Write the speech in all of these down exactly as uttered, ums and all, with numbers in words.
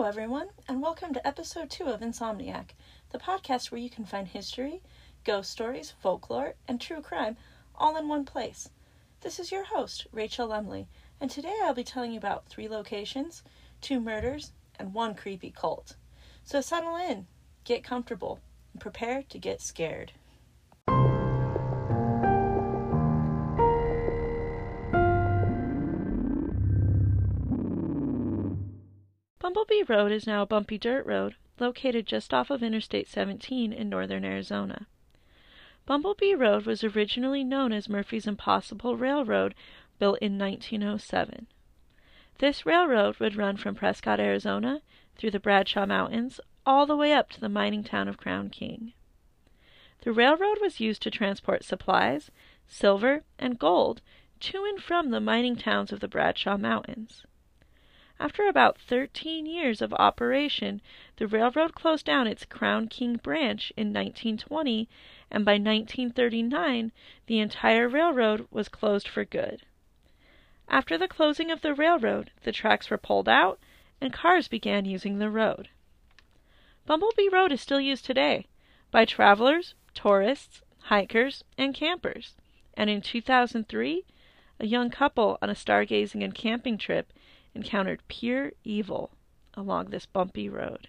everyone, and welcome to episode two of Insomniac, the podcast where you can find history, ghost stories, folklore, and true crime all in one place. This is your host, Rachel Lemley, and today I'll be telling you about three locations, two murders, and one creepy cult. So settle in, get comfortable, and prepare to get scared. Bumblebee Road is now a bumpy dirt road located just off of Interstate seventeen in northern Arizona. Bumblebee Road was originally known as Murphy's Impossible Railroad, built in nineteen oh seven. This railroad would run from Prescott, Arizona, through the Bradshaw Mountains, all the way up to the mining town of Crown King. The railroad was used to transport supplies, silver, and gold to and from the mining towns of the Bradshaw Mountains. After about thirteen years of operation, the railroad closed down its Crown King branch in nineteen twenty, and by nineteen thirty-nine, the entire railroad was closed for good. After the closing of the railroad, the tracks were pulled out, and cars began using the road. Bumblebee Road is still used today by travelers, tourists, hikers, and campers, and in two thousand three, a young couple on a stargazing and camping trip encountered pure evil along this bumpy road.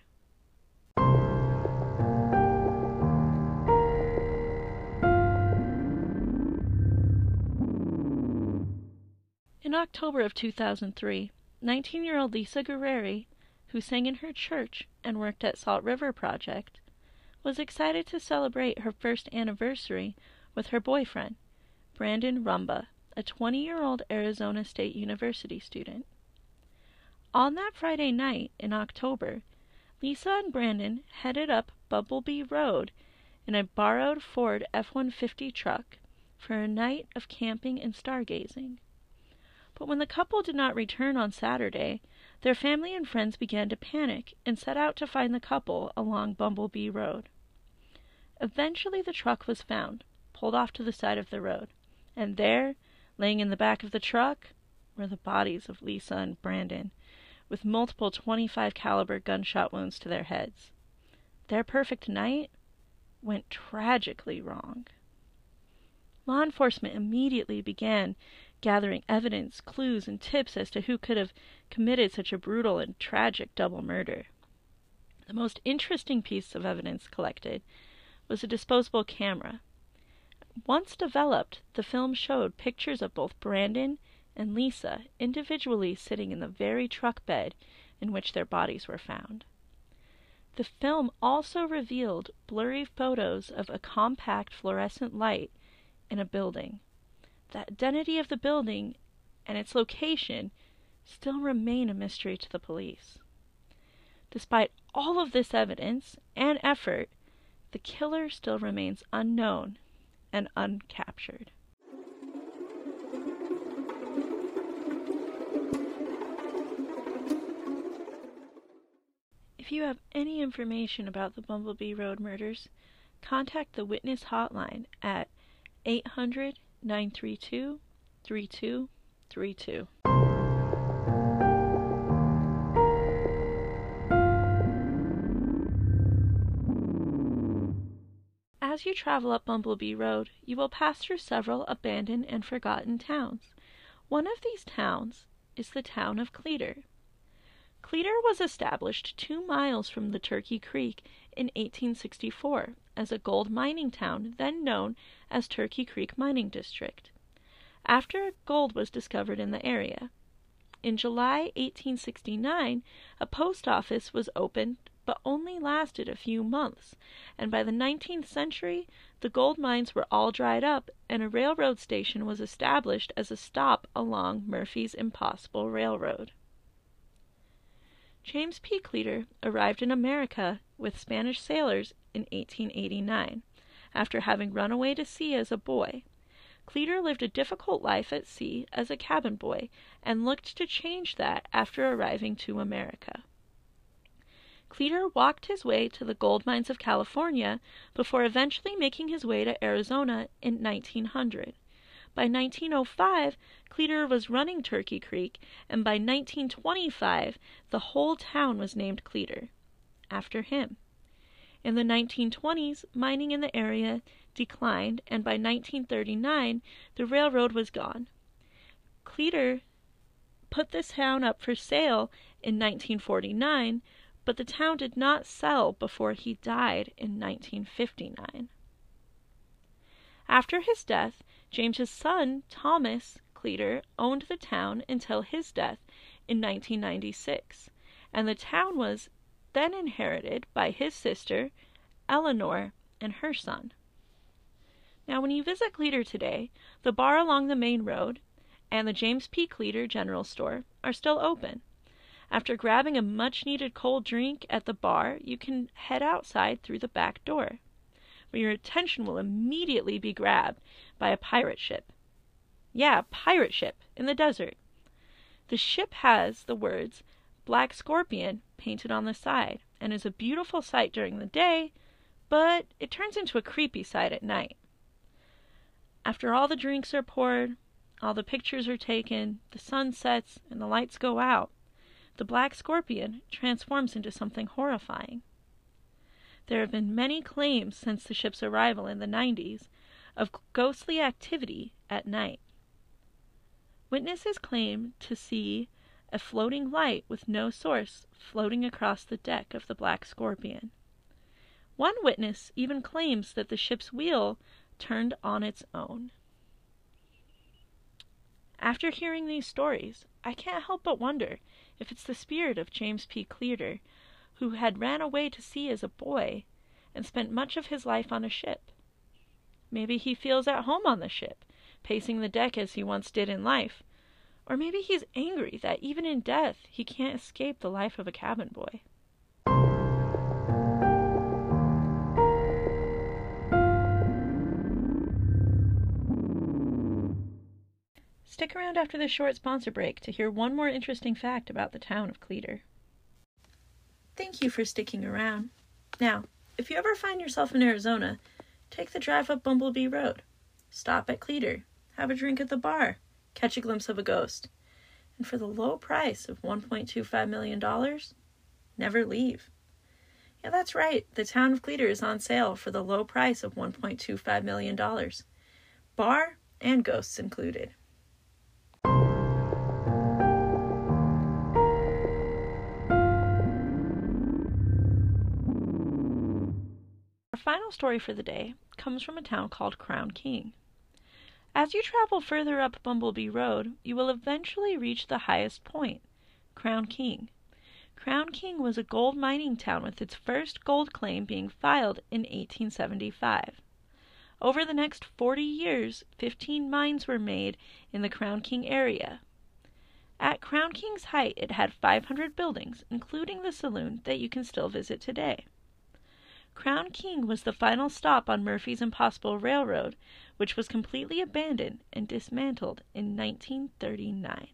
In October of two thousand three, nineteen-year-old Lisa Guerreri, who sang in her church and worked at Salt River Project, was excited to celebrate her first anniversary with her boyfriend, Brandon Rumba, a twenty-year-old Arizona State University student. On that Friday night in October, Lisa and Brandon headed up Bumblebee Road in a borrowed Ford F one fifty truck for a night of camping and stargazing. But when the couple did not return on Saturday, their family and friends began to panic and set out to find the couple along Bumblebee Road. Eventually the truck was found, pulled off to the side of the road, and there, laying in the back of the truck, were the bodies of Lisa and Brandon, with multiple twenty-five caliber gunshot wounds to their heads. Their perfect night went tragically wrong. Law enforcement immediately began gathering evidence, clues, and tips as to who could have committed such a brutal and tragic double murder. The most interesting piece of evidence collected was a disposable camera. Once developed, the film showed pictures of both Brandon and Lisa individually sitting in the very truck bed in which their bodies were found. The film also revealed blurry photos of a compact fluorescent light in a building. The identity of the building and its location still remain a mystery to the police. Despite all of this evidence and effort, the killer still remains unknown and uncaptured. If you have any information about the Bumblebee Road murders, contact the Witness Hotline at eight hundred, nine three two, three two three two. As you travel up Bumblebee Road, you will pass through several abandoned and forgotten towns. One of these towns is the town of Cleator. Cleator was established two miles from the Turkey Creek in eighteen sixty-four as a gold mining town, then known as Turkey Creek Mining District, after gold was discovered in the area. In July eighteen sixty-nine, a post office was opened but only lasted a few months, and by the nineteenth century, the gold mines were all dried up and a railroad station was established as a stop along Murphy's Impossible Railroad. James P. Cleator arrived in America with Spanish sailors in eighteen eighty-nine, after having run away to sea as a boy. Cleator lived a difficult life at sea as a cabin boy and looked to change that after arriving to America. Cleator walked his way to the gold mines of California before eventually making his way to Arizona in nineteen hundred. By nineteen oh five, Cleator was running Turkey Creek, and by nineteen twenty-five, the whole town was named Cleator, after him. In the nineteen twenties, mining in the area declined, and by nineteen thirty-nine, the railroad was gone. Cleator put this town up for sale in nineteen forty-nine, but the town did not sell before he died in nineteen fifty-nine. After his death, James's son, Thomas Cleator, owned the town until his death in nineteen ninety-six, and the town was then inherited by his sister, Eleanor, and her son. Now, when you visit Cleator today, the bar along the main road and the James P. Cleator General Store are still open. After grabbing a much-needed cold drink at the bar, you can head outside through the back door, where your attention will immediately be grabbed by a pirate ship. Yeah, a pirate ship in the desert. The ship has the words Black Scorpion painted on the side and is a beautiful sight during the day, but it turns into a creepy sight at night. After all the drinks are poured, all the pictures are taken, the sun sets, and the lights go out, the Black Scorpion transforms into something horrifying. There have been many claims since the ship's arrival in the nineties of ghostly activity at night. Witnesses claim to see a floating light with no source floating across the deck of the Black Scorpion. One witness even claims that the ship's wheel turned on its own. After hearing these stories, I can't help but wonder if it's the spirit of James P. Cleator, who had ran away to sea as a boy and spent much of his life on a ship. Maybe he feels at home on the ship, pacing the deck as he once did in life. Or maybe he's angry that even in death he can't escape the life of a cabin boy. Stick around after this short sponsor break to hear one more interesting fact about the town of Cleator. Thank you for sticking around. Now, if you ever find yourself in Arizona, take the drive up Bumblebee Road. Stop at Cleator, have a drink at the bar, catch a glimpse of a ghost. And for the low price of one point two five million dollars, never leave. Yeah, that's right, the town of Cleator is on sale for the low price of one point two five million dollars. Bar and ghosts included. Our final story for the day comes from a town called Crown King. As you travel further up Bumblebee Road, you will eventually reach the highest point, Crown King. Crown King was a gold mining town with its first gold claim being filed in eighteen seventy-five. Over the next forty years, fifteen mines were made in the Crown King area. At Crown King's height, it had five hundred buildings, including the saloon that you can still visit today. Crown King was the final stop on Murphy's Impossible Railroad, which was completely abandoned and dismantled in nineteen thirty-nine.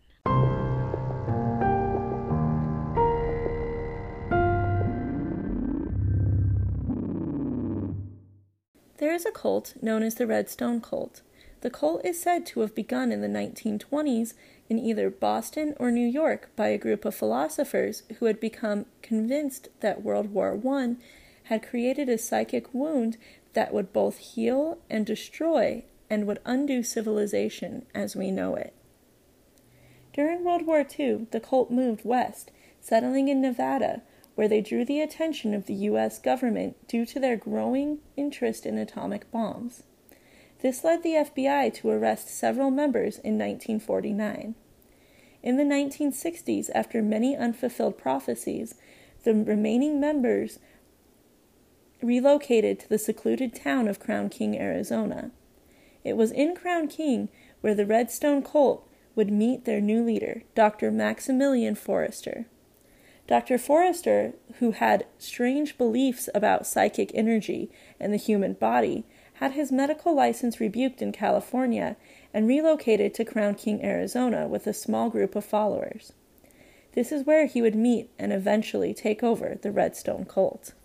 There is a cult known as the Redstone Cult. The cult is said to have begun in the nineteen twenties in either Boston or New York by a group of philosophers who had become convinced that World War One had created a psychic wound that would both heal and destroy and would undo civilization as we know it. During World War Two, the cult moved west, settling in Nevada, where they drew the attention of the U S government due to their growing interest in atomic bombs. This led the F B I to arrest several members in nineteen forty-nine. In the nineteen sixties, after many unfulfilled prophecies, the remaining members relocated to the secluded town of Crown King, Arizona. It was in Crown King where the Redstone Cult would meet their new leader, Doctor Maximilian Forrester. Doctor Forrester, who had strange beliefs about psychic energy and the human body, had his medical license rebuked in California and relocated to Crown King, Arizona with a small group of followers. This is where he would meet and eventually take over the Redstone Cult.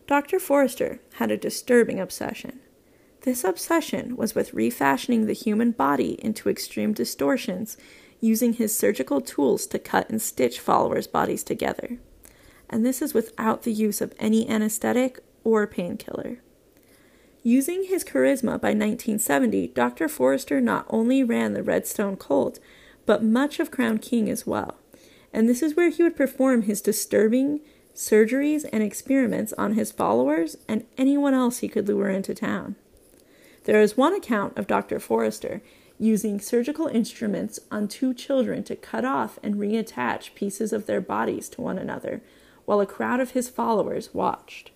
Doctor Forrester had a disturbing obsession. This obsession was with refashioning the human body into extreme distortions, using his surgical tools to cut and stitch followers' bodies together. And this is without the use of any anesthetic or painkiller. Using his charisma by nineteen seventy, Doctor Forrester not only ran the Redstone cult, but much of Crown King as well. And this is where he would perform his disturbing surgeries and experiments on his followers and anyone else he could lure into town. There is one account of Doctor Forrester using surgical instruments on two children to cut off and reattach pieces of their bodies to one another, while a crowd of his followers watched.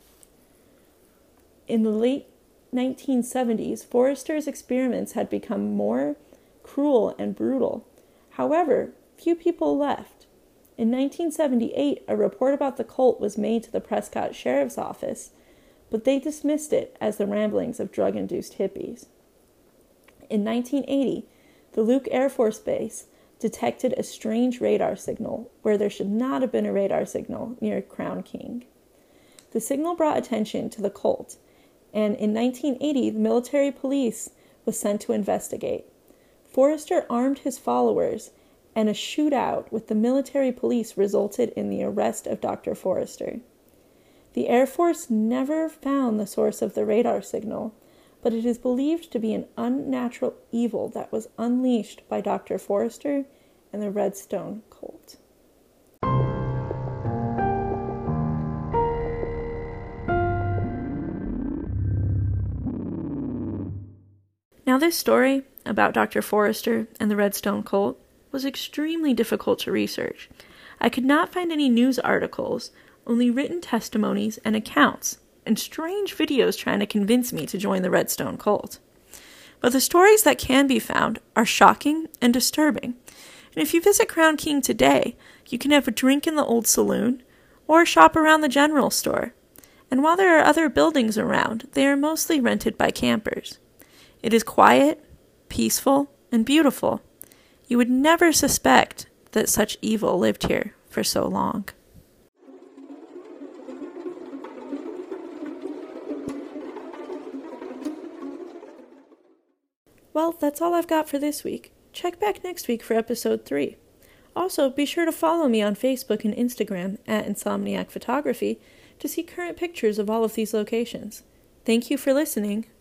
In the late nineteen seventies, Forrester's experiments had become more cruel and brutal. However, few people left. In nineteen seventy-eight, a report about the cult was made to the Prescott Sheriff's Office, but they dismissed it as the ramblings of drug-induced hippies. In nineteen eighty, the Luke Air Force Base detected a strange radar signal where there should not have been a radar signal near Crown King. The signal brought attention to the cult, and in nineteen eighty, the military police was sent to investigate. Forrester armed his followers, and a shootout with the military police resulted in the arrest of Doctor Forrester. The Air Force never found the source of the radar signal, but it is believed to be an unnatural evil that was unleashed by Doctor Forrester and the Redstone cult. Now, this story about Doctor Forrester and the Redstone cult was extremely difficult to research. I could not find any news articles, only written testimonies and accounts, and strange videos trying to convince me to join the Redstone cult. But the stories that can be found are shocking and disturbing. And if you visit Crown King today, you can have a drink in the old saloon or shop around the general store. And while there are other buildings around, they are mostly rented by campers. It is quiet, peaceful, and beautiful. You would never suspect that such evil lived here for so long. Well, that's all I've got for this week. Check back next week for episode three. Also, be sure to follow me on Facebook and Instagram at Insomniac Photography to see current pictures of all of these locations. Thank you for listening.